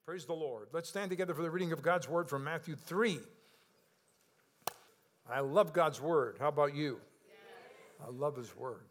Praise the Lord. Let's stand together for the reading of God's Word from Matthew 3. I love God's Word. How about you? Yes. I love His Word.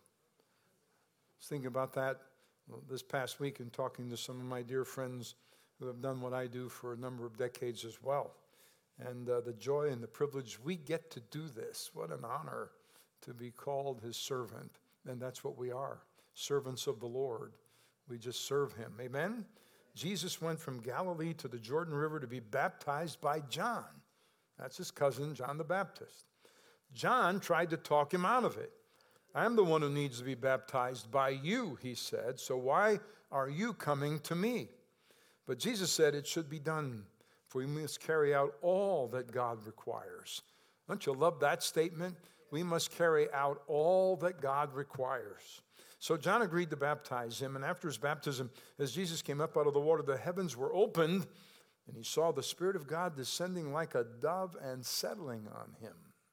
I was thinking about that this past week and talking to some of my dear friends who have done what I do for a number of decades as well. And the joy and the privilege we get to do this. What an honor to be called His servant. And that's what we are, servants of the Lord. We just serve Him. Amen? Jesus went from Galilee to the Jordan River to be baptized by John. That's his cousin, John the Baptist. John tried to talk him out of it. I'm the one who needs to be baptized by you, he said, so why are you coming to me? But Jesus said it should be done, for we must carry out all that God requires. Don't you love that statement? We must carry out all that God requires. So John agreed to baptize him, and after his baptism, as Jesus came up out of the water, the heavens were opened, and he saw the Spirit of God descending like a dove and settling on him.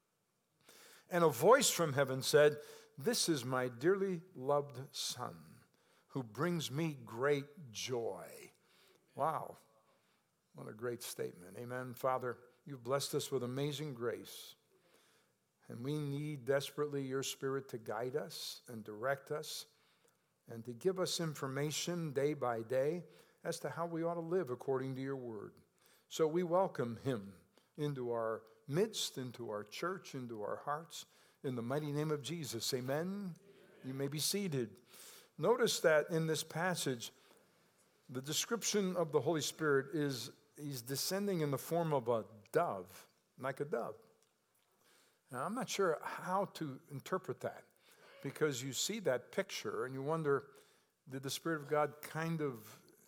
And a voice from heaven said, "This is my dearly loved Son, who brings me great joy." Wow, what a great statement. Amen. Father, you've blessed us with amazing grace. And we need desperately your Spirit to guide us and direct us and to give us information day by day as to how we ought to live according to your word. So we welcome him into our midst, into our church, into our hearts, in the mighty name of Jesus. Amen? You may be seated. Notice that in this passage, the description of the Holy Spirit is he's descending in the form of a dove, like a dove. Now, I'm not sure how to interpret that, because you see that picture and you wonder, did the Spirit of God kind of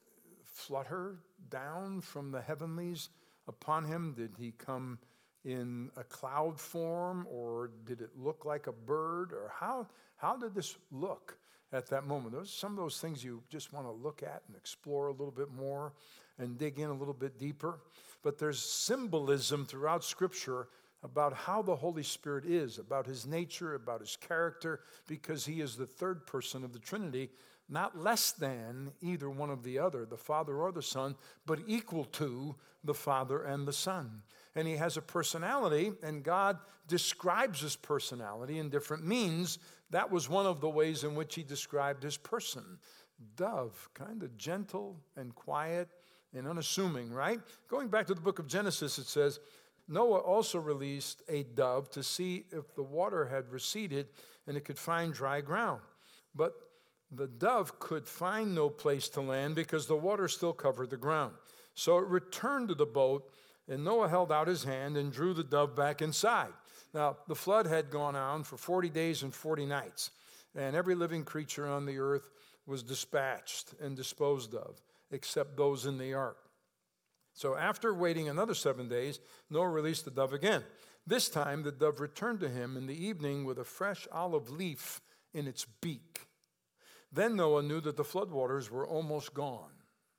flutter down from the heavenlies upon him? Did he come in a cloud form, or did it look like a bird? Or how did this look at that moment? Those some of those things you just want to look at and explore a little bit more and dig in a little bit deeper. But there's symbolism throughout Scripture about how the Holy Spirit is, about his nature, about his character, because he is the third person of the Trinity, not less than either one of the other, the Father or the Son, but equal to the Father and the Son. And he has a personality, and God describes his personality in different means. That was one of the ways in which he described his person. Dove, kind of gentle and quiet and unassuming, right? Going back to the book of Genesis, it says, Noah also released a dove to see if the water had receded and it could find dry ground. But the dove could find no place to land because the water still covered the ground. So it returned to the boat, and Noah held out his hand and drew the dove back inside. Now, the flood had gone on for 40 days and 40 nights, and every living creature on the earth was dispatched and disposed of, except those in the ark. So after waiting another 7 days, Noah released the dove again. This time, the dove returned to him in the evening with a fresh olive leaf in its beak. Then Noah knew that the floodwaters were almost gone.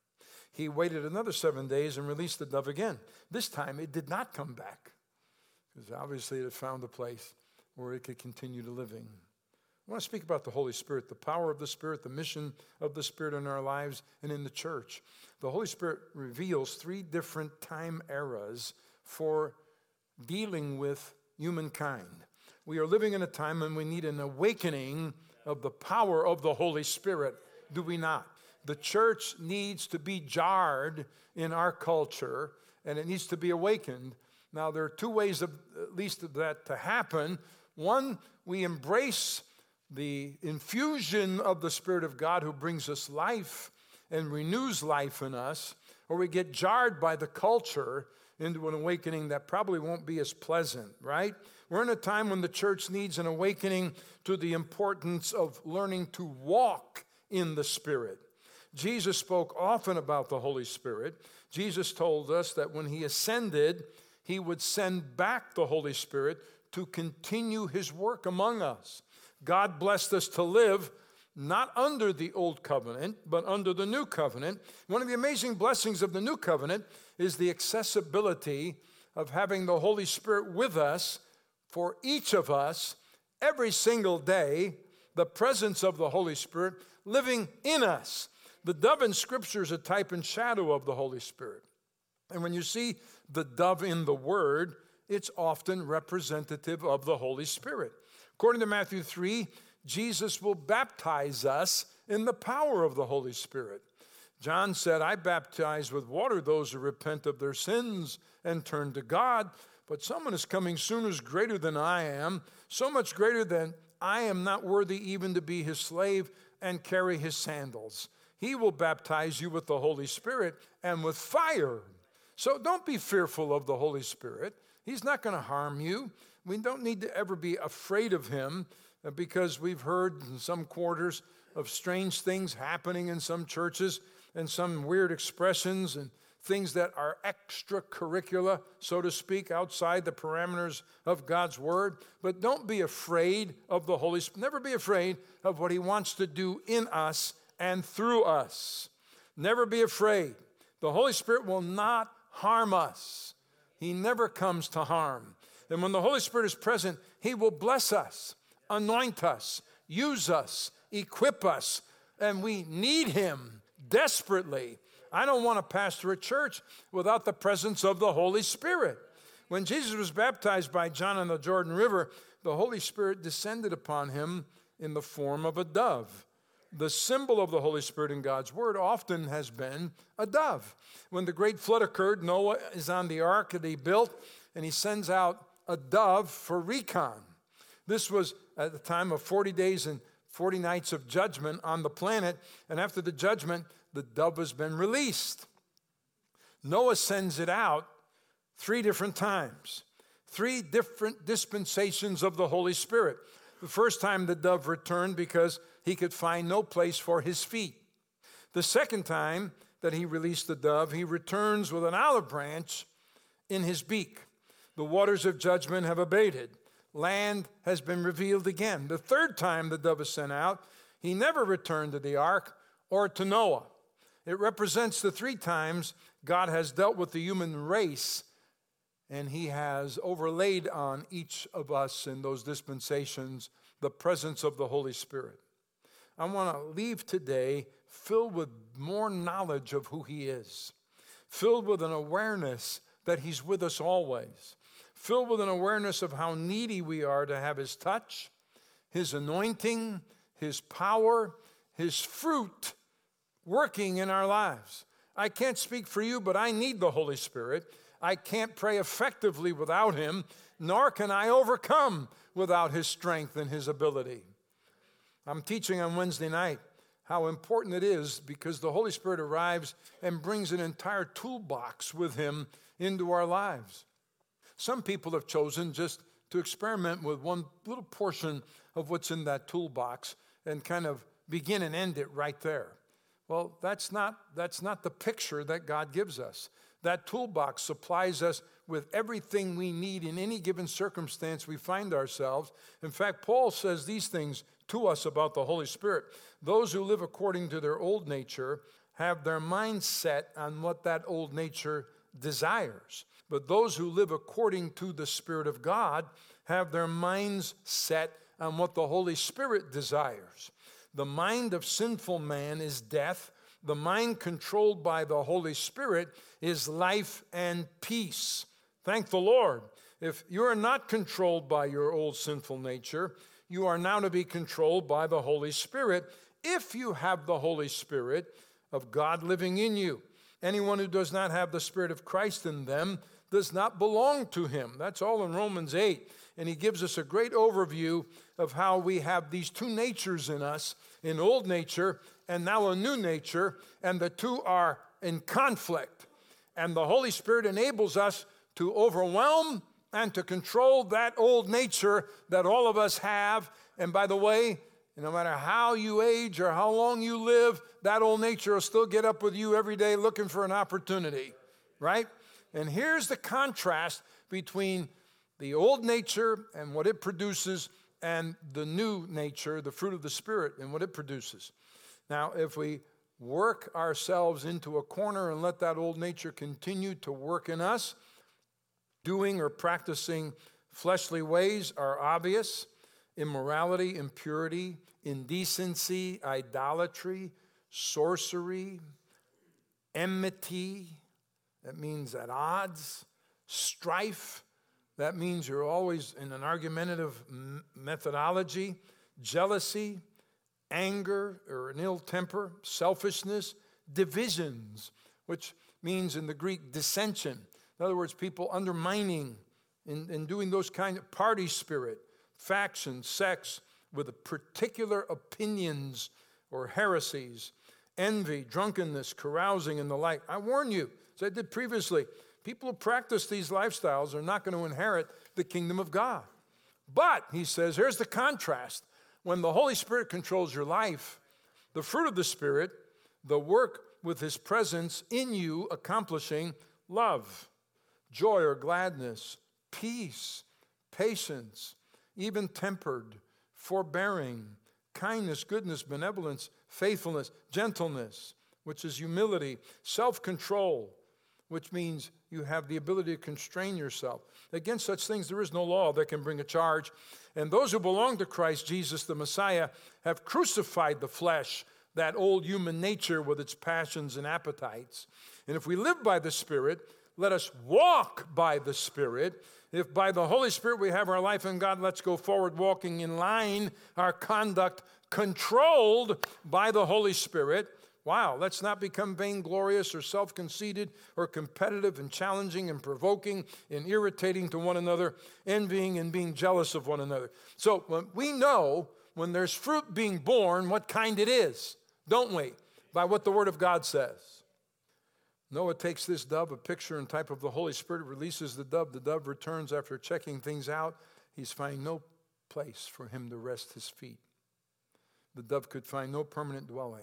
He waited another 7 days and released the dove again. This time, it did not come back, because obviously it had found a place where it could continue to living. I want to speak about the Holy Spirit, the power of the Spirit, the mission of the Spirit in our lives and in the church. The Holy Spirit reveals 3 different time eras for dealing with humankind. We are living in a time when we need an awakening of the power of the Holy Spirit, do we not? The church needs to be jarred in our culture, and it needs to be awakened. Now, there are 2 ways, at least, of that to happen. One, we embrace the infusion of the Spirit of God who brings us life and renews life in us, or we get jarred by the culture into an awakening that probably won't be as pleasant, right? We're in a time when the church needs an awakening to the importance of learning to walk in the Spirit. Jesus spoke often about the Holy Spirit. Jesus told us that when he ascended, he would send back the Holy Spirit to continue his work among us. God blessed us to live not under the old covenant, but under the new covenant. One of the amazing blessings of the new covenant is the accessibility of having the Holy Spirit with us for each of us every single day, the presence of the Holy Spirit living in us. The dove in Scripture is a type and shadow of the Holy Spirit. And when you see the dove in the Word, it's often representative of the Holy Spirit. According to Matthew 3, Jesus will baptize us in the power of the Holy Spirit. John said, I baptize with water those who repent of their sins and turn to God. But someone is coming soon who's greater than I am, so much greater than I am not worthy even to be his slave and carry his sandals. He will baptize you with the Holy Spirit and with fire. So don't be fearful of the Holy Spirit. He's not going to harm you. We don't need to ever be afraid of him because we've heard in some quarters of strange things happening in some churches and some weird expressions and things that are extracurricular, so to speak, outside the parameters of God's Word. But don't be afraid of the Holy Spirit. Never be afraid of what he wants to do in us and through us. Never be afraid. The Holy Spirit will not harm us. He never comes to harm. And when the Holy Spirit is present, he will bless us, anoint us, use us, equip us, and we need him desperately. I don't want to pastor a church without the presence of the Holy Spirit. When Jesus was baptized by John in the Jordan River, the Holy Spirit descended upon him in the form of a dove. The symbol of the Holy Spirit in God's Word often has been a dove. When the great flood occurred, Noah is on the ark that he built, and he sends out a dove for recon. This was at the time of 40 days and 40 nights of judgment on the planet, and after the judgment, the dove has been released. Noah sends it out 3 different times, 3 different dispensations of the Holy Spirit. The first time the dove returned because he could find no place for his feet. The second time that he released the dove, he returns with an olive branch in his beak. The waters of judgment have abated. Land has been revealed again. The third time the dove is sent out, he never returned to the ark or to Noah. It represents the 3 times God has dealt with the human race, and he has overlaid on each of us in those dispensations the presence of the Holy Spirit. I want to leave today filled with more knowledge of who he is, filled with an awareness that he's with us always, filled with an awareness of how needy we are to have his touch, his anointing, his power, his fruit working in our lives. I can't speak for you, but I need the Holy Spirit. I can't pray effectively without him, nor can I overcome without his strength and his ability. I'm teaching on Wednesday night how important it is because the Holy Spirit arrives and brings an entire toolbox with him into our lives. Some people have chosen just to experiment with one little portion of what's in that toolbox and kind of begin and end it right there. Well, that's not the picture that God gives us. That toolbox supplies us with everything we need in any given circumstance we find ourselves. In fact, Paul says these things to us about the Holy Spirit. Those who live according to their old nature have their mind set on what that old nature desires. But those who live according to the Spirit of God have their minds set on what the Holy Spirit desires. The mind of sinful man is death. The mind controlled by the Holy Spirit is life and peace. Thank the Lord. If you are not controlled by your old sinful nature, you are now to be controlled by the Holy Spirit if you have the Holy Spirit of God living in you. Anyone who does not have the Spirit of Christ in them does not belong to him. That's all in Romans 8. And he gives us a great overview of how we have these 2 natures in us, an old nature and now a new nature, and the 2 are in conflict. And the Holy Spirit enables us to overwhelm and to control that old nature that all of us have. And by the way, no matter how you age or how long you live, that old nature will still get up with you every day looking for an opportunity, right? And here's the contrast between the old nature and what it produces and the new nature, the fruit of the Spirit, and what it produces. Now, if we work ourselves into a corner and let that old nature continue to work in us, doing or practicing fleshly ways are obvious. Immorality, impurity, indecency, idolatry, sorcery, enmity, that means at odds, strife, that means you're always in an argumentative methodology, jealousy, anger or an ill temper, selfishness, divisions, which means in the Greek dissension. In other words, people undermining and doing those kind of party spirit, faction, sex with particular opinions or heresies, envy, drunkenness, carousing, and the like. I warn you, as I did previously, people who practice these lifestyles are not going to inherit the kingdom of God. But, he says, here's the contrast. When the Holy Spirit controls your life, the fruit of the Spirit, the work with His presence in you accomplishing love, joy or gladness, peace, patience, even tempered, forbearing, kindness, goodness, benevolence, faithfulness, gentleness, which is humility, self-control, which means you have the ability to constrain yourself. Against such things there is no law that can bring a charge. And those who belong to Christ Jesus, the Messiah, have crucified the flesh, that old human nature with its passions and appetites. And if we live by the Spirit, let us walk by the Spirit. If by the Holy Spirit we have our life in God, let's go forward walking in line, our conduct controlled by the Holy Spirit. Wow, let's not become vainglorious or self-conceited or competitive and challenging and provoking and irritating to one another, envying and being jealous of one another. So we know when there's fruit being born what kind it is, don't we? By what the Word of God says. Noah takes this dove, a picture and type of the Holy Spirit, releases the dove. The dove returns after checking things out. He's finding no place for him to rest his feet. The dove could find no permanent dwelling.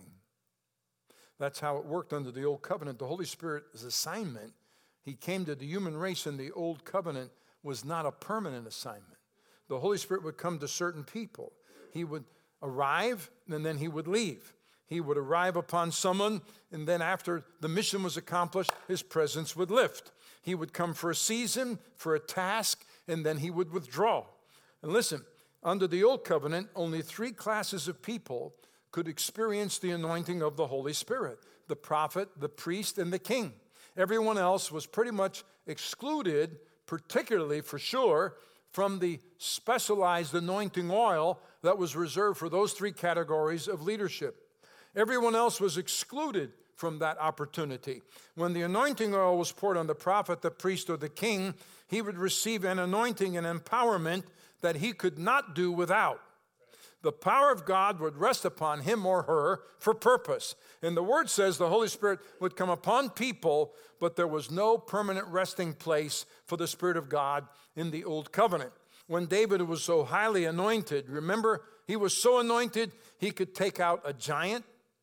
That's how it worked under the Old Covenant. The Holy Spirit's assignment, He came to the human race in the Old Covenant, was not a permanent assignment. The Holy Spirit would come to certain people. He would arrive, and then He would leave. He would arrive upon someone, and then after the mission was accomplished, His presence would lift. He would come for a season, for a task, and then He would withdraw. And listen, under the Old Covenant, only 3 classes of people could experience the anointing of the Holy Spirit: the prophet, the priest, and the king. Everyone else was pretty much excluded, particularly for sure, from the specialized anointing oil that was reserved for those 3 categories of leadership. Everyone else was excluded from that opportunity. When the anointing oil was poured on the prophet, the priest, or the king, he would receive an anointing and empowerment that he could not do without. The power of God would rest upon him or her for purpose. And the Word says the Holy Spirit would come upon people, but there was no permanent resting place for the Spirit of God in the Old Covenant. When David was so highly anointed, remember, he was so anointed, he could take out a giant.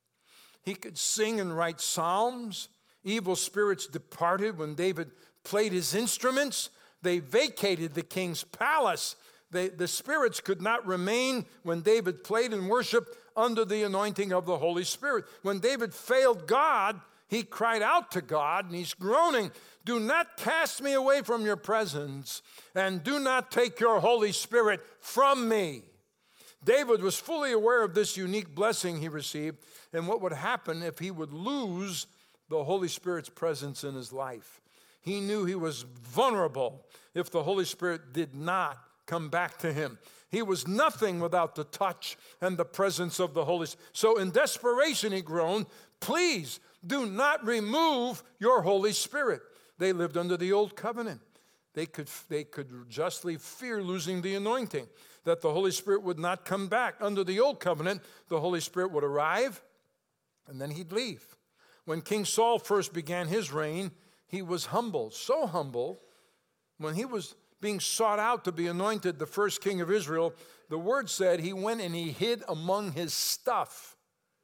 He could sing and write psalms. Evil spirits departed when David played his instruments. They vacated the king's palace. The spirits could not remain when David played and worshiped under the anointing of the Holy Spirit. When David failed God, he cried out to God, and he's groaning, "Do not cast me away from your presence, and do not take your Holy Spirit from me." David was fully aware of this unique blessing he received and what would happen if he would lose the Holy Spirit's presence in his life. He knew he was vulnerable if the Holy Spirit did not come back to him. He was nothing without the touch and the presence of the Holy Spirit. So in desperation he groaned, "Please do not remove your Holy Spirit." They lived under the Old Covenant. They could justly fear losing the anointing, that the Holy Spirit would not come back. Under the Old Covenant, the Holy Spirit would arrive, and then he'd leave. When King Saul first began his reign, he was humble, so humble. When he was being sought out to be anointed the first king of Israel, the Word said he went and he hid among his stuff.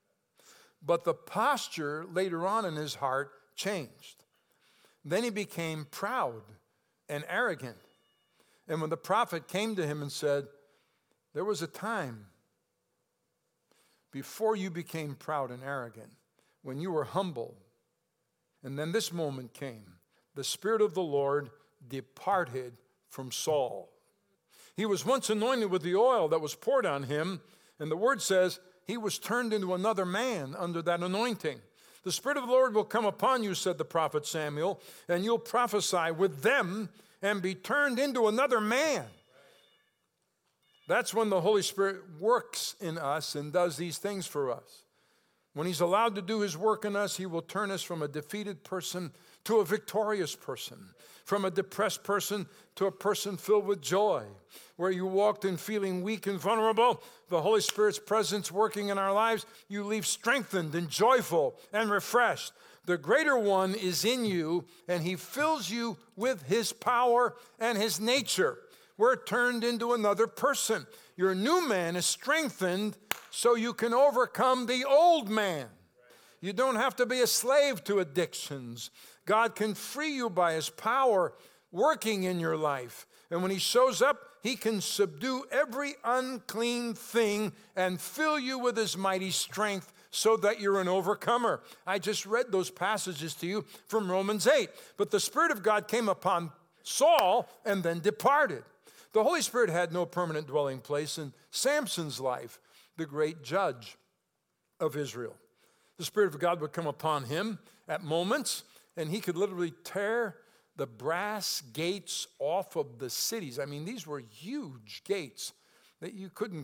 But the posture later on in his heart changed. Then he became proud and arrogant. And when the prophet came to him and said, "There was a time before you became proud and arrogant, when you were humble, and then this moment came, the Spirit of the Lord departed from Saul." He was once anointed with the oil that was poured on him, and the Word says he was turned into another man under that anointing. The Spirit of the Lord will come upon you, said the prophet Samuel, and you'll prophesy with them and be turned into another man. That's when the Holy Spirit works in us and does these things for us. When he's allowed to do his work in us, he will turn us from a defeated person to a victorious person, from a depressed person to a person filled with joy. Where you walked in feeling weak and vulnerable, the Holy Spirit's presence working in our lives, you leave strengthened and joyful and refreshed. The greater one is in you, and he fills you with his power and his nature. We're turned into another person. Your new man is strengthened so you can overcome the old man. You don't have to be a slave to addictions. God can free you by his power working in your life. And when he shows up, he can subdue every unclean thing and fill you with his mighty strength so that you're an overcomer. I just read those passages to you from Romans 8. But the Spirit of God came upon Saul and then departed. The Holy Spirit had no permanent dwelling place in Samson's life, the great judge of Israel. The Spirit of God would come upon him at moments, and he could literally tear the brass gates off of the cities. I mean, these were huge gates that you couldn't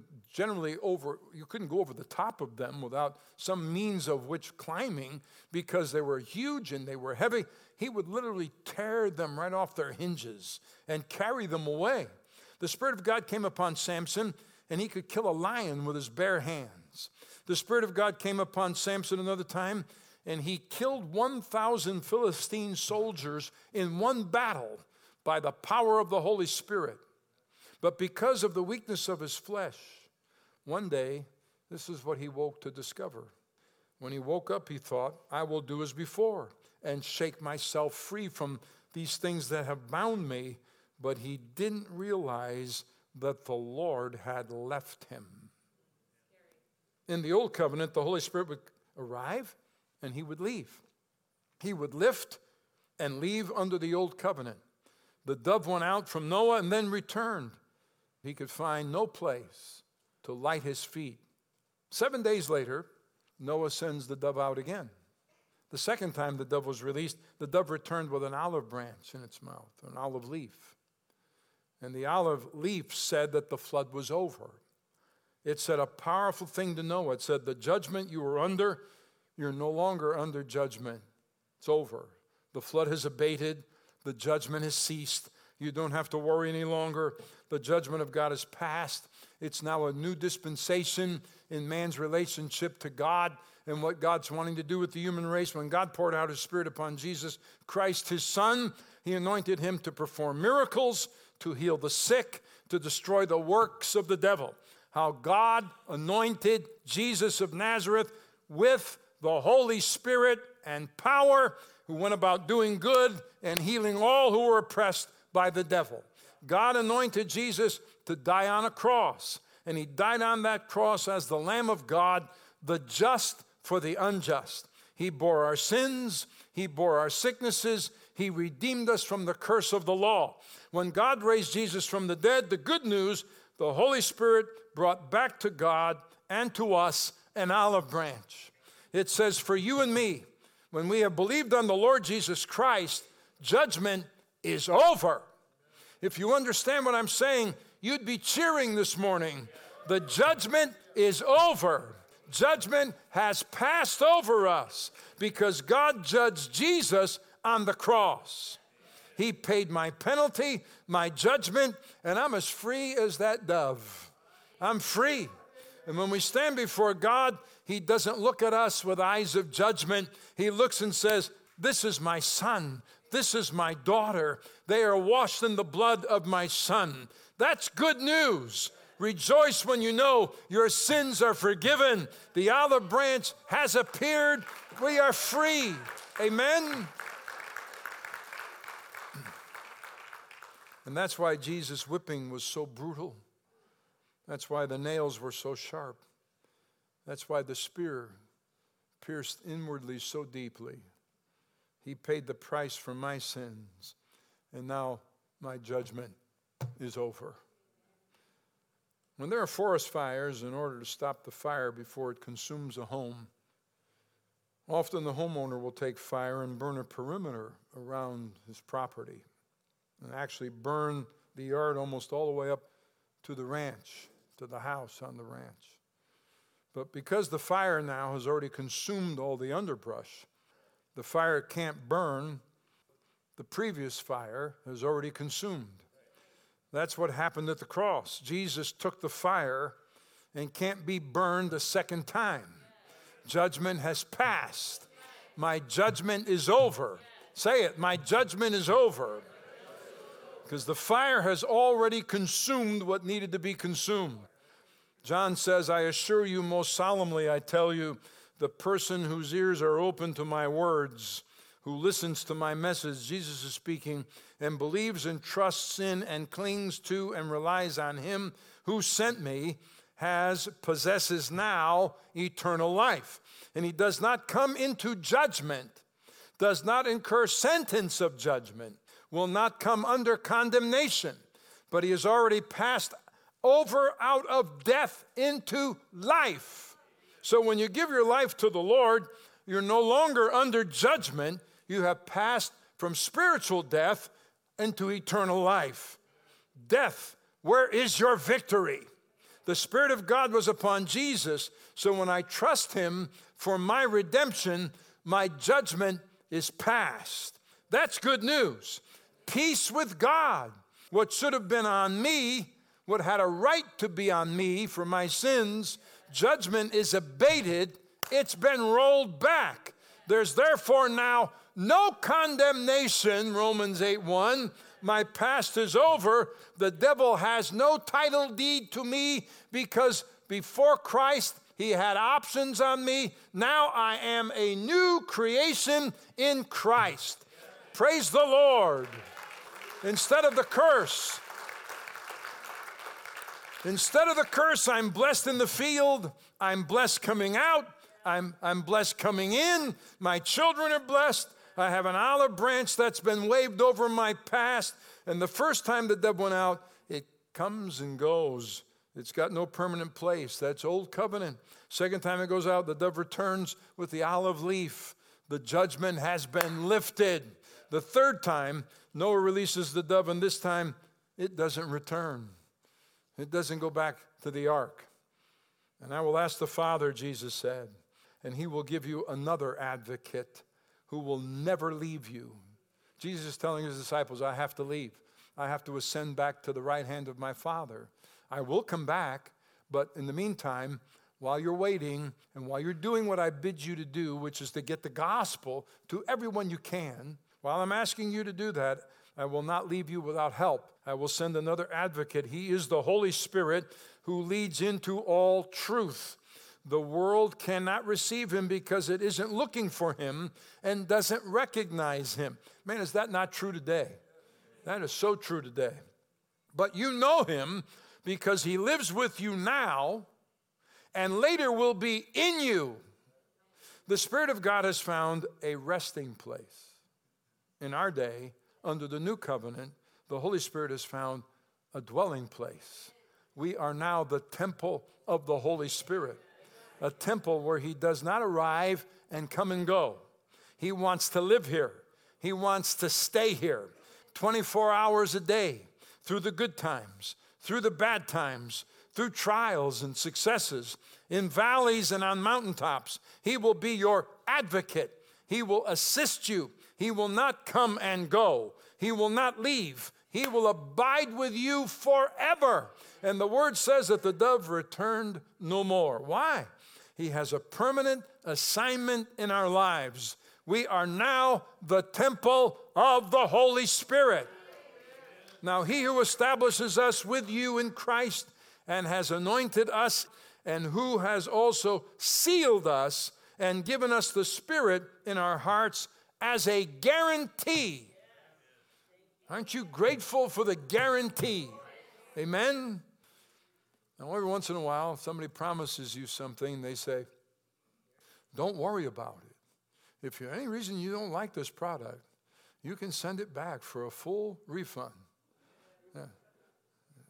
go over the top of them without some means of which climbing, because they were huge and they were heavy. He would literally tear them right off their hinges and carry them away. The Spirit of God came upon Samson, and he could kill a lion with his bare hands. The Spirit of God came upon Samson another time, and he killed 1,000 Philistine soldiers in one battle by the power of the Holy Spirit. But because of the weakness of his flesh, one day, this is what he woke to discover. When he woke up, he thought, I will do as before and shake myself free from these things that have bound me. But he didn't realize that the Lord had left him. In the old covenant, the Holy Spirit would arrive and he would leave. He would lift and leave under the old covenant. The dove went out from Noah and then returned. He could find no place to light his feet. 7 days later, Noah sends the dove out again. The second time the dove was released, the dove returned with an olive branch in its mouth, an olive leaf. And the olive leaf said that the flood was over. It said a powerful thing to Noah. It said the judgment you were under, you're no longer under judgment. It's over. The flood has abated. The judgment has ceased. You don't have to worry any longer. The judgment of God is past. It's now a new dispensation in man's relationship to God and what God's wanting to do with the human race. When God poured out his Spirit upon Jesus Christ, his Son, he anointed him to perform miracles, to heal the sick, to destroy the works of the devil. How God anointed Jesus of Nazareth with the Holy Spirit and power, who went about doing good and healing all who were oppressed by the devil. God anointed Jesus to die on a cross, and he died on that cross as the Lamb of God, the just for the unjust. He bore our sins, he bore our sicknesses, he redeemed us from the curse of the law. When God raised Jesus from the dead, the good news, the Holy Spirit brought back to God and to us an olive branch. It says, for you and me, when we have believed on the Lord Jesus Christ, judgment is over. If you understand what I'm saying, you'd be cheering this morning. The judgment is over. Judgment has passed over us because God judged Jesus on the cross. He paid my penalty, my judgment, and I'm as free as that dove. I'm free. And when we stand before God, he doesn't look at us with eyes of judgment. He looks and says, this is my son. This is my daughter. They are washed in the blood of my Son. That's good news. Rejoice when you know your sins are forgiven. The olive branch has appeared. We are free. Amen. And that's why Jesus' whipping was so brutal. That's why the nails were so sharp. That's why the spear pierced inwardly so deeply. He paid the price for my sins, and now my judgment is over. When there are forest fires, in order to stop the fire before it consumes a home, often the homeowner will take fire and burn a perimeter around his property and actually burn the yard almost all the way up to the ranch, to the house on the ranch. But because the fire now has already consumed all the underbrush, the fire can't burn. The previous fire has already consumed. That's what happened at the cross. Jesus took the fire and can't be burned a second time. Judgment has passed. My judgment is over. Say it, my judgment is over. Because the fire has already consumed what needed to be consumed. John says, I assure you most solemnly, I tell you, the person whose ears are open to my words, who listens to my message, Jesus is speaking, and believes and trusts in and clings to and relies on him who sent me, possesses now eternal life. And he does not come into judgment, does not incur sentence of judgment, will not come under condemnation, but he has already passed over out of death into life. So when you give your life to the Lord, you're no longer under judgment. You have passed from spiritual death into eternal life. Death, where is your victory? The Spirit of God was upon Jesus, so when I trust him for my redemption, my judgment is past. That's good news. Peace with God. What should have been on me, what had a right to be on me for my sins, judgment is abated. It's been rolled back. There's therefore now no condemnation, Romans 8:1. My past is over. The devil has no title deed to me because before Christ, he had options on me. Now I am a new creation in Christ. Praise the Lord. Instead of the curse, I'm blessed in the field. I'm blessed coming out. I'm blessed coming in. My children are blessed. I have an olive branch that's been waved over my past. And the first time the dove went out, it comes and goes. It's got no permanent place. That's old covenant. Second time it goes out, the dove returns with the olive leaf. The judgment has been lifted. The third time, Noah releases the dove, and this time it doesn't return. It doesn't go back to the ark. And I will ask the Father, Jesus said, and he will give you another advocate who will never leave you. Jesus is telling his disciples, I have to leave. I have to ascend back to the right hand of my Father. I will come back, but in the meantime, while you're waiting and while you're doing what I bid you to do, which is to get the gospel to everyone you can, while I'm asking you to do that, I will not leave you without help. I will send another advocate. He is the Holy Spirit who leads into all truth. The world cannot receive him because it isn't looking for him and doesn't recognize him. Man, is that not true today? That is so true today. But you know him because he lives with you now and later will be in you. The Spirit of God has found a resting place. In our day, under the new covenant, the Holy Spirit has found a dwelling place. We are now the temple of the Holy Spirit, a temple where he does not arrive and come and go. He wants to live here. He wants to stay here 24 hours a day, through the good times, through the bad times, through trials and successes, in valleys and on mountaintops. He will be your advocate. He will assist you. He will not come and go. He will not leave. He will abide with you forever. And the word says that the dove returned no more. Why? He has a permanent assignment in our lives. We are now the temple of the Holy Spirit. Now, he who establishes us with you in Christ and has anointed us and who has also sealed us and given us the Spirit in our hearts as a guarantee. Aren't you grateful for the guarantee? Amen? Now, every once in a while, somebody promises you something, they say, don't worry about it. If for any reason you don't like this product, you can send it back for a full refund. Yeah.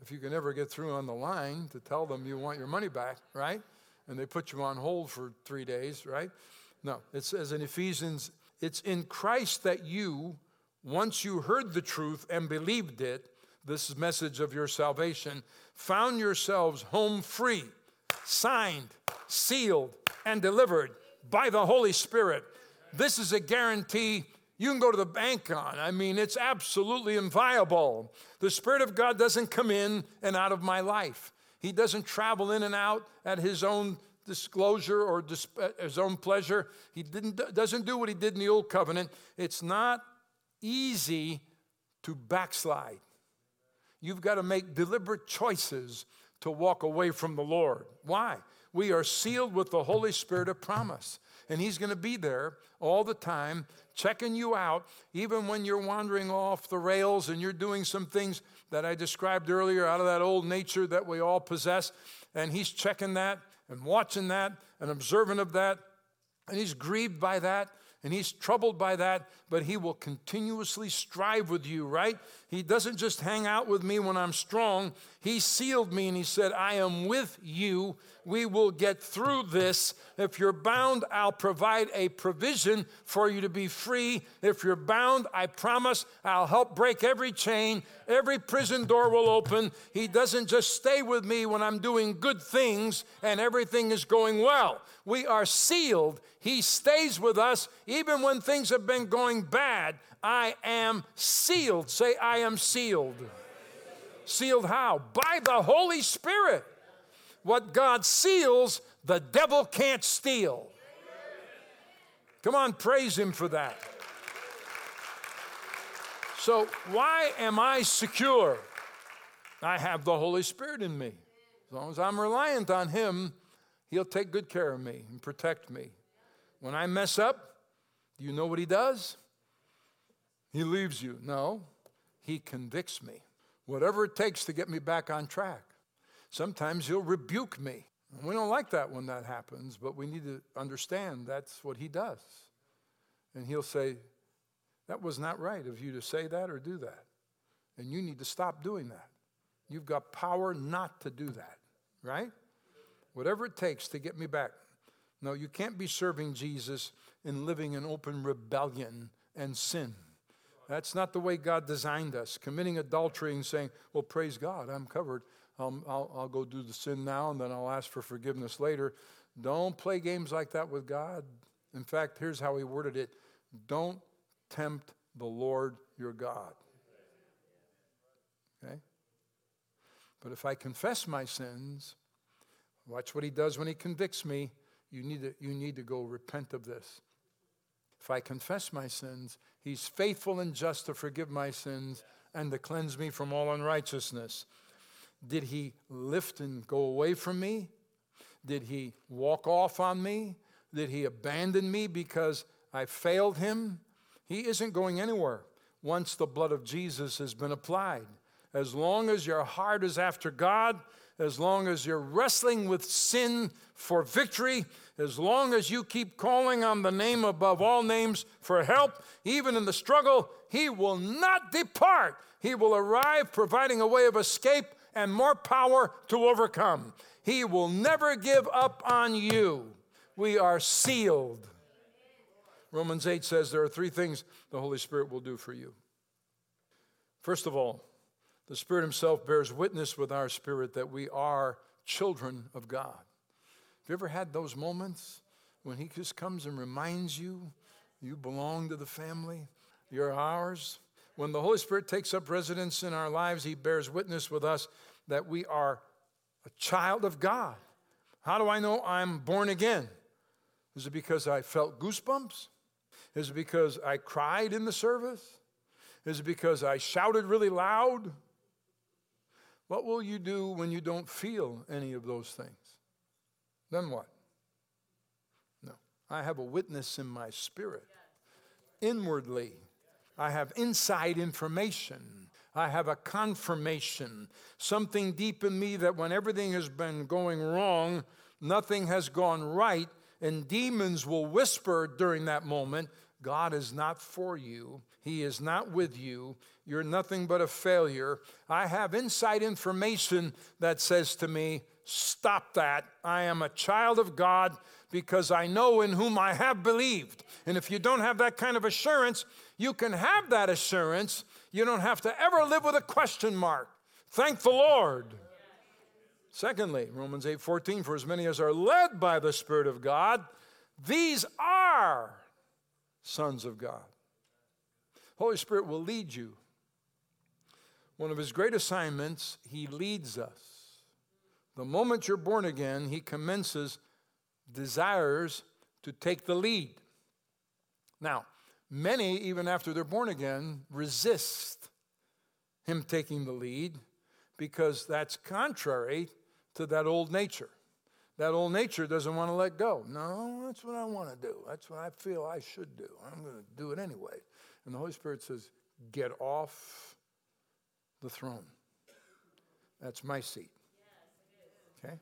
if you can ever get through on the line to tell them you want your money back, right? And they put you on hold for 3 days, right? No, it says in Ephesians, it's in Christ that you, once you heard the truth and believed it, this message of your salvation, found yourselves home free, signed, sealed, and delivered by the Holy Spirit. This is a guarantee you can go to the bank on. I mean, it's absolutely inviolable. The Spirit of God doesn't come in and out of my life. He doesn't travel in and out at his own disclosure or his own pleasure. He doesn't do what he did in the old covenant. It's not easy to backslide. You've got to make deliberate choices to walk away from the Lord. Why? We are sealed with the Holy Spirit of promise. And he's going to be there all the time, checking you out, even when you're wandering off the rails and you're doing some things that I described earlier out of that old nature that we all possess. And he's checking that and watching that and observant of that. And he's grieved by that. And he's troubled by that, but he will continuously strive with you, right? He doesn't just hang out with me when I'm strong. He sealed me and he said, I am with you. We will get through this. If you're bound, I'll provide a provision for you to be free. If you're bound, I promise I'll help break every chain. Every prison door will open. He doesn't just stay with me when I'm doing good things and everything is going well. We are sealed. He stays with us even when things have been going bad. I am sealed. Say, I am sealed. Sealed how? By the Holy Spirit. What God seals, the devil can't steal. Come on, praise him for that. So why am I secure? I have the Holy Spirit in me. As long as I'm reliant on him, he'll take good care of me and protect me. When I mess up, do you know what he does? He leaves you. No, he convicts me. Whatever it takes to get me back on track. Sometimes he'll rebuke me. We don't like that when that happens, but we need to understand that's what he does. And he'll say, that was not right of you to say that or do that. And you need to stop doing that. You've got power not to do that, right? Whatever it takes to get me back. No, you can't be serving Jesus and living in open rebellion and sin. That's not the way God designed us. Committing adultery and saying, well, praise God, I'm covered. I'll go do the sin now and then I'll ask for forgiveness later. Don't play games like that with God. In fact, here's how he worded it. Don't tempt the Lord your God. Okay? But if I confess my sins, watch what he does when he convicts me. You need to go repent of this. If I confess my sins, he's faithful and just to forgive my sins and to cleanse me from all unrighteousness. Did he lift and go away from me? Did he walk off on me? Did he abandon me because I failed him? He isn't going anywhere once the blood of Jesus has been applied. As long as your heart is after God, as long as you're wrestling with sin for victory, as long as you keep calling on the name above all names for help, even in the struggle, he will not depart. He will arrive providing a way of escape and more power to overcome. He will never give up on you. We are sealed. Romans 8 says there are 3 things the Holy Spirit will do for you. First of all, the Spirit himself bears witness with our spirit that we are children of God. Have you ever had those moments when he just comes and reminds you, you belong to the family, you're ours? When the Holy Spirit takes up residence in our lives, he bears witness with us that we are a child of God. How do I know I'm born again? Is it because I felt goosebumps? Is it because I cried in the service? Is it because I shouted really loud? What will you do when you don't feel any of those things? Then what? No. I have a witness in my spirit. Inwardly, I have inside information. I have a confirmation. Something deep in me that when everything has been going wrong, nothing has gone right, and demons will whisper during that moment, God is not for you. He is not with you. You're nothing but a failure. I have inside information that says to me, stop that. I am a child of God because I know in whom I have believed. And if you don't have that kind of assurance, you can have that assurance. You don't have to ever live with a question mark. Thank the Lord. Secondly, Romans 8:14, for as many as are led by the Spirit of God, these are sons of God. Holy Spirit will lead you. One of his great assignments, he leads us. The moment you're born again, he commences desires to take the lead. Now, many, even after they're born again, resist him taking the lead because that's contrary to that old nature. That old nature doesn't want to let go. No, that's what I want to do. That's what I feel I should do. I'm going to do it anyway. And the Holy Spirit says, get off the throne. That's my seat. Okay?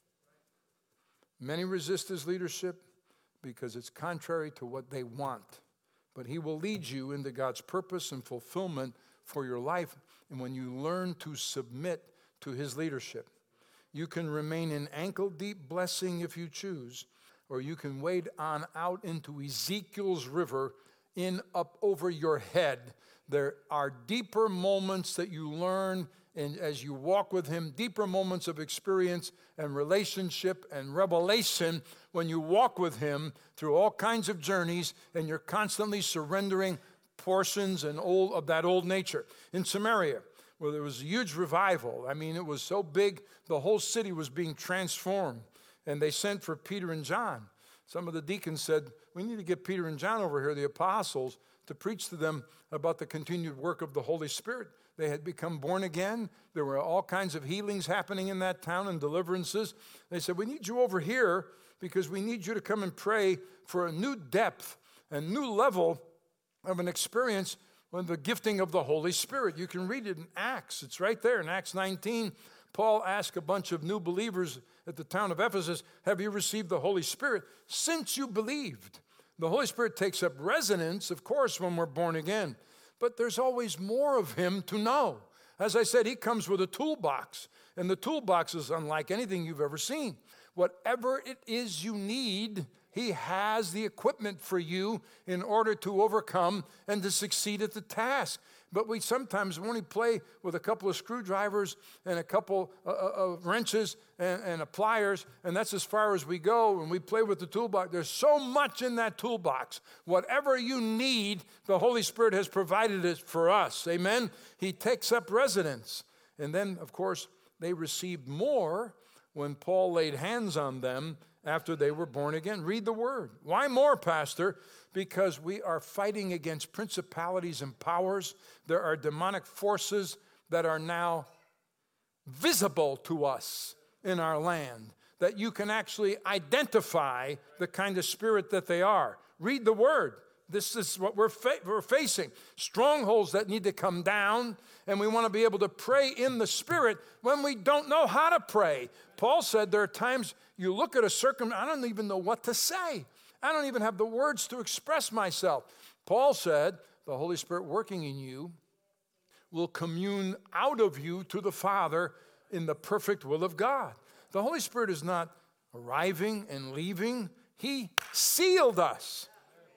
Many resist his leadership because it's contrary to what they want. But he will lead you into God's purpose and fulfillment for your life. And when you learn to submit to his leadership, you can remain in ankle-deep blessing if you choose, or you can wade on out into Ezekiel's river in up over your head. There are deeper moments that you learn, and as you walk with him, deeper moments of experience and relationship and revelation when you walk with him through all kinds of journeys, and you're constantly surrendering portions of that old nature. In Samaria, where there was a huge revival. I mean, it was so big, the whole city was being transformed. And they sent for Peter and John. Some of the deacons said, we need to get Peter and John over here, the apostles, to preach to them about the continued work of the Holy Spirit. They had become born again. There were all kinds of healings happening in that town and deliverances. They said, we need you over here because we need you to come and pray for a new depth, a new level of an experience with the gifting of the Holy Spirit. You can read it in Acts. It's right there in Acts 19. Paul asked a bunch of new believers at the town of Ephesus, have you received the Holy Spirit since you believed? The Holy Spirit takes up residence, of course, when we're born again. But there's always more of him to know. As I said, he comes with a toolbox. And the toolbox is unlike anything you've ever seen. Whatever it is you need, he has the equipment for you in order to overcome and to succeed at the task. But we sometimes only play with a couple of screwdrivers and a couple of wrenches and pliers, and that's as far as we go. When we play with the toolbox, there's so much in that toolbox. Whatever you need, the Holy Spirit has provided it for us. Amen? He takes up residence. And then, of course, they received more when Paul laid hands on them after they were born again. Read the word. Why more, Pastor? Because we are fighting against principalities and powers. There are demonic forces that are now visible to us in our land, that you can actually identify the kind of spirit that they are. Read the word. This is what we're facing. Strongholds that need to come down, and we want to be able to pray in the Spirit when we don't know how to pray. Paul said there are times you look at a I don't even know what to say. I don't even have the words to express myself. Paul said the Holy Spirit working in you will commune out of you to the Father in the perfect will of God. The Holy Spirit is not arriving and leaving. He sealed us.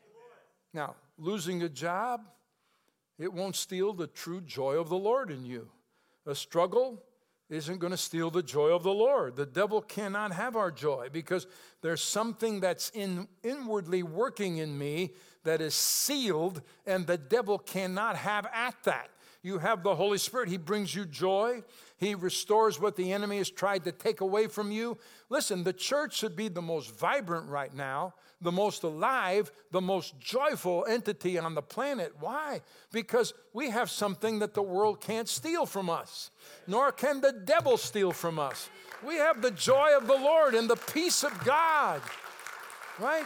Now, losing a job, it won't steal the true joy of the Lord in you. A struggle isn't going to steal the joy of the Lord. The devil cannot have our joy because there's something that's inwardly working in me that is sealed, and the devil cannot have at that. You have the Holy Spirit. He brings you joy. He restores what the enemy has tried to take away from you. Listen, the church should be the most vibrant right now, the most alive, the most joyful entity on the planet. Why? Because we have something that the world can't steal from us, nor can the devil steal from us. We have the joy of the Lord and the peace of God, right?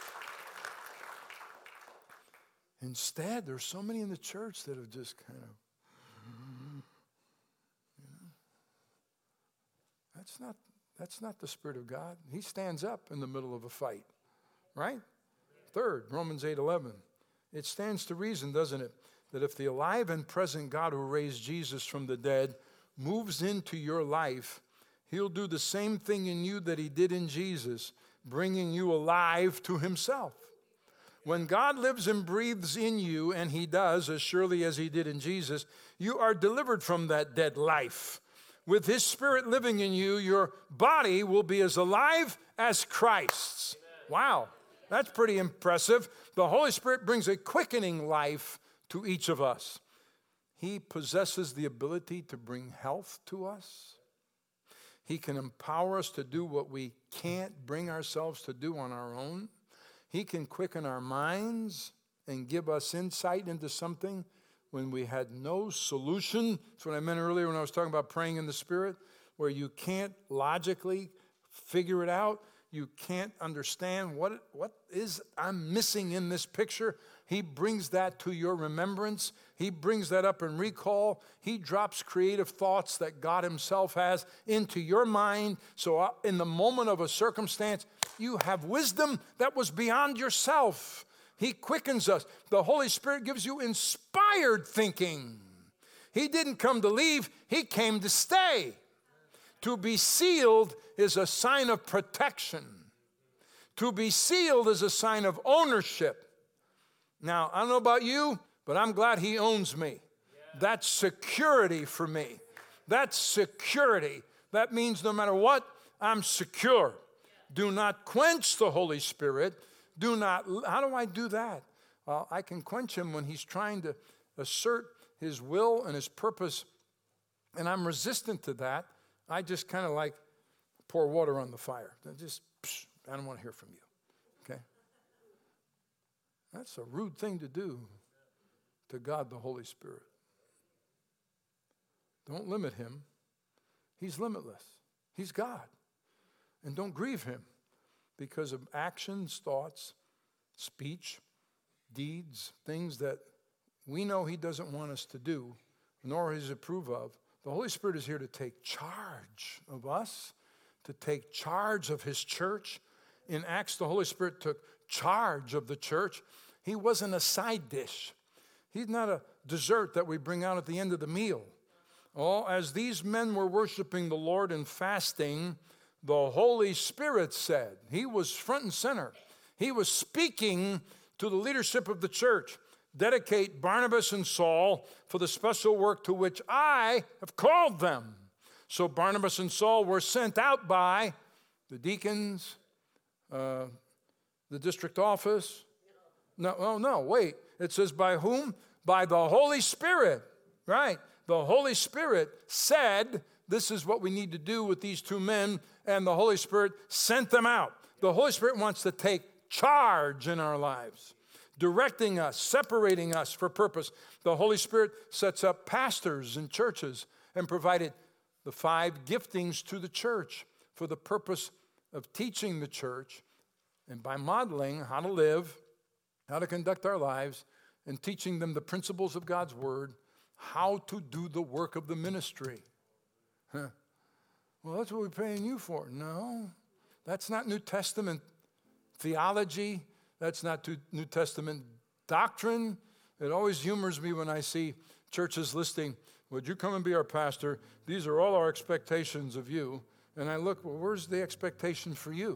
Instead, there's so many in the church that have just kind of, that's not the Spirit of God. He stands up in the middle of a fight, right? Third, Romans 8:11. It stands to reason, doesn't it, that if the alive and present God who raised Jesus from the dead moves into your life, he'll do the same thing in you that he did in Jesus, bringing you alive to himself. When God lives and breathes in you, and he does, as surely as he did in Jesus, you are delivered from that dead life. With his Spirit living in you, your body will be as alive as Christ's. Wow, that's pretty impressive. The Holy Spirit brings a quickening life to each of us. He possesses the ability to bring health to us. He can empower us to do what we can't bring ourselves to do on our own. He can quicken our minds and give us insight into something when we had no solution. That's what I meant earlier when I was talking about praying in the Spirit, where you can't logically figure it out. You can't understand what is I'm missing in this picture. He brings that to your remembrance. He brings that up in recall. He drops creative thoughts that God himself has into your mind. So in the moment of a circumstance, you have wisdom that was beyond yourself. He quickens us. The Holy Spirit gives you inspired thinking. He didn't come to leave. He came to stay. To be sealed is a sign of protection. To be sealed is a sign of ownership. Now, I don't know about you, but I'm glad he owns me. That's security for me. That's security. That means no matter what, I'm secure. Do not quench the Holy Spirit. How do I do that? I can quench him when he's trying to assert his will and his purpose, and I'm resistant to that. I just kind of like pour water on the fire. I don't want to hear from you, okay? That's a rude thing to do to God the Holy Spirit. Don't limit him. He's limitless. He's God. And don't grieve him because of actions, thoughts, speech, deeds, things that we know he doesn't want us to do, nor does he approve of. The Holy Spirit is here to take charge of us, to take charge of his church. In Acts, the Holy Spirit took charge of the church. He wasn't a side dish. He's not a dessert that we bring out at the end of the meal. Oh, as these men were worshiping the Lord and fasting, the Holy Spirit said, he was front and center. He was speaking to the leadership of the church. Dedicate Barnabas and Saul for the special work to which I have called them. So Barnabas and Saul were sent out by the deacons, the district office. No, wait. It says by whom? By the Holy Spirit, right? The Holy Spirit said, this is what we need to do with these two men, and the Holy Spirit sent them out. The Holy Spirit wants to take charge in our lives, directing us, separating us for purpose. The Holy Spirit sets up pastors in churches and provided the 5 giftings to the church for the purpose of teaching the church and by modeling how to live, how to conduct our lives, and teaching them the principles of God's word, how to do the work of the ministry. Well, that's what we're paying you for. No, that's not New Testament theology. That's not New Testament doctrine. It always humors me when I see churches listing, would you come and be our pastor? These are all our expectations of you. And I look, well, where's the expectation for you?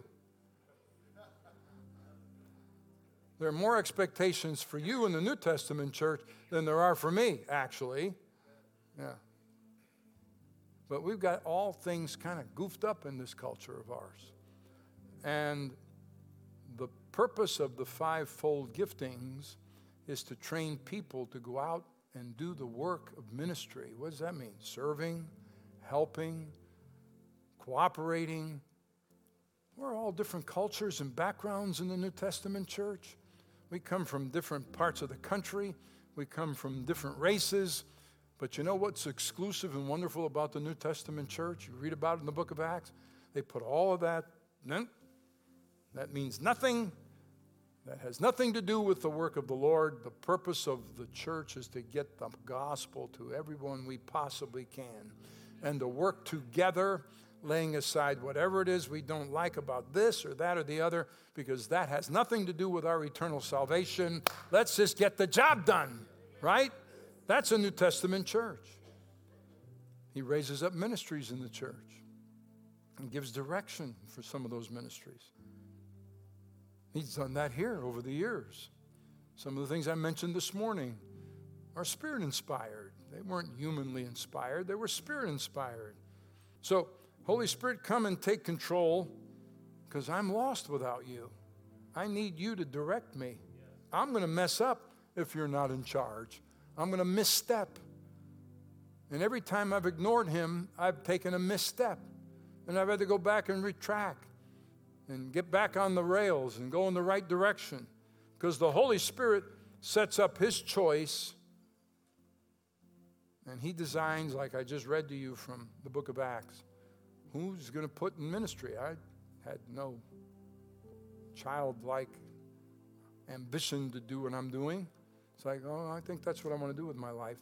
There are more expectations for you in the New Testament church than there are for me, actually. Yeah. But we've got all things kind of goofed up in this culture of ours. And the purpose of the 5-fold giftings is to train people to go out and do the work of ministry. What does that mean? Serving, helping, cooperating. We're all different cultures and backgrounds in the New Testament church. We come from different parts of the country. We come from different races. But you know what's exclusive and wonderful about the New Testament church? You read about it in the book of Acts. They put all of that, that means nothing. That has nothing to do with the work of the Lord. The purpose of the church is to get the gospel to everyone we possibly can and to work together laying aside whatever it is we don't like about this or that or the other, because that has nothing to do with our eternal salvation. Let's just get the job done, right? That's a New Testament church. He raises up ministries in the church and gives direction for some of those ministries. He's done that here over the years. Some of the things I mentioned this morning are Spirit-inspired. They weren't humanly inspired. They were Spirit-inspired. So, Holy Spirit, come and take control, because I'm lost without you. I need you to direct me. I'm going to mess up if you're not in charge. I'm going to misstep. And every time I've ignored him, I've taken a misstep. And I've had to go back and retract and get back on the rails and go in the right direction. Because the Holy Spirit sets up his choice, and he designs, like I just read to you from the book of Acts, who's going to put in ministry. I had no childlike ambition to do what I'm doing. It's like, oh, I think that's what I want to do with my life.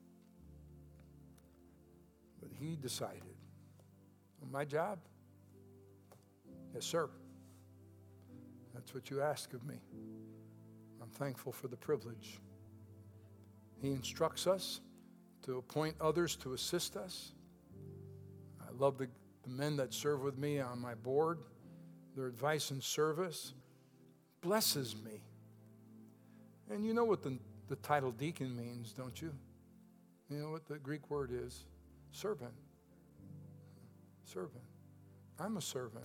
But he decided. My job? Yes, sir. That's what you ask of me. I'm thankful for the privilege. He instructs us to appoint others to assist us. I love the men that serve with me on my board. Their advice and service blesses me. And you know what the title deacon means, don't you? You know what the Greek word is? Servant. Servant. I'm a servant.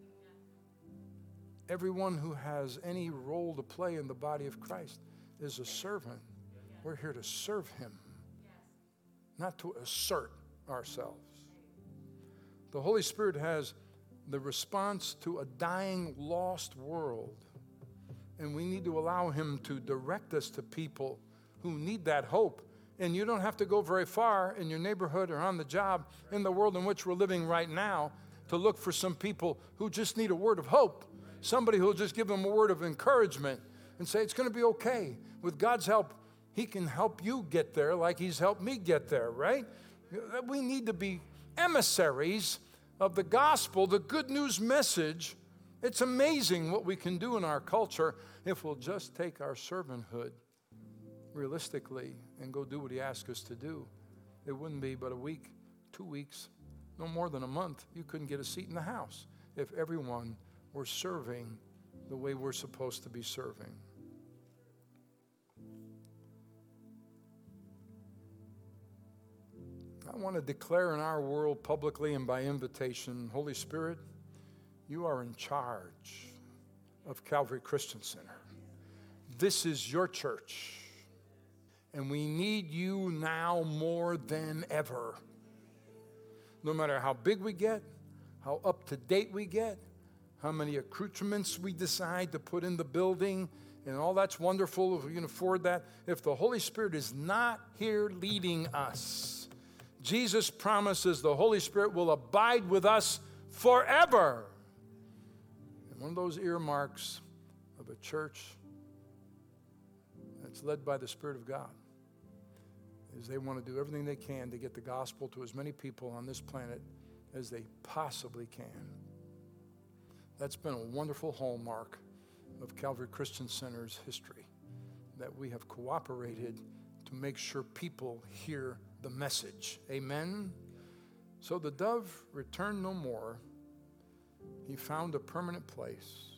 Everyone who has any role to play in the body of Christ is a servant. We're here to serve him, not to assert ourselves. The Holy Spirit has the response to a dying, lost world, and we need to allow him to direct us to people who need that hope. And you don't have to go very far in your neighborhood or on the job in the world in which we're living right now to look for some people who just need a word of hope. Somebody who will just give them a word of encouragement and say, it's going to be okay. With God's help, he can help you get there like he's helped me get there, right? We need to be emissaries of the gospel, the good news message. It's amazing what we can do in our culture if we'll just take our servanthood realistically and go do what he asks us to do. It wouldn't be but a week, 2 weeks, no more than a month. You couldn't get a seat in the house if everyone were serving the way we're supposed to be serving. I want to declare in our world publicly and by invitation, Holy Spirit, you are in charge of Calvary Christian Center. This is your church. And we need you now more than ever. No matter how big we get, how up to date we get, how many accoutrements we decide to put in the building, and all that's wonderful if we can afford that. If the Holy Spirit is not here leading us, Jesus promises the Holy Spirit will abide with us forever. And one of those earmarks of a church that's led by the Spirit of God is they want to do everything they can to get the gospel to as many people on this planet as they possibly can. That's been a wonderful hallmark of Calvary Christian Center's history, that we have cooperated to make sure people hear the message. Amen? So the dove returned no more. He found a permanent place.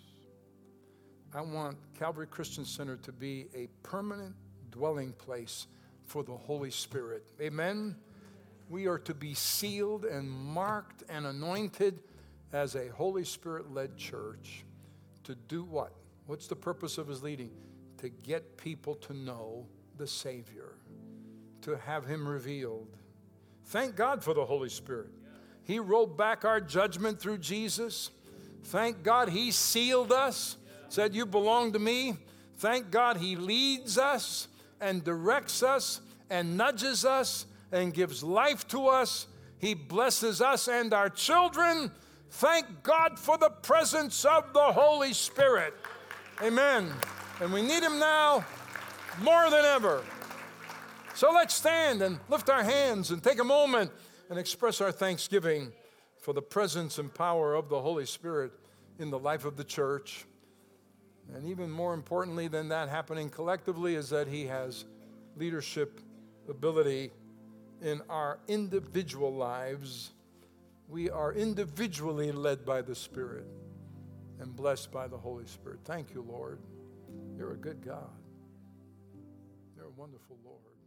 I want Calvary Christian Center to be a permanent dwelling place for the Holy Spirit. Amen? We are to be sealed and marked and anointed as a Holy Spirit-led church to do what? What's the purpose of his leading? To get people to know the Savior, to have him revealed. Thank God for the Holy Spirit. He rolled back our judgment through Jesus. Thank God he sealed us, said, you belong to me. Thank God he leads us and directs us and nudges us and gives life to us. He blesses us and our children. Thank God for the presence of the Holy Spirit. Amen. And we need him now more than ever. So let's stand and lift our hands and take a moment and express our thanksgiving for the presence and power of the Holy Spirit in the life of the church. And even more importantly than that happening collectively is that he has leadership ability in our individual lives. We are individually led by the Spirit and blessed by the Holy Spirit. Thank you, Lord. You're a good God. You're a wonderful Lord.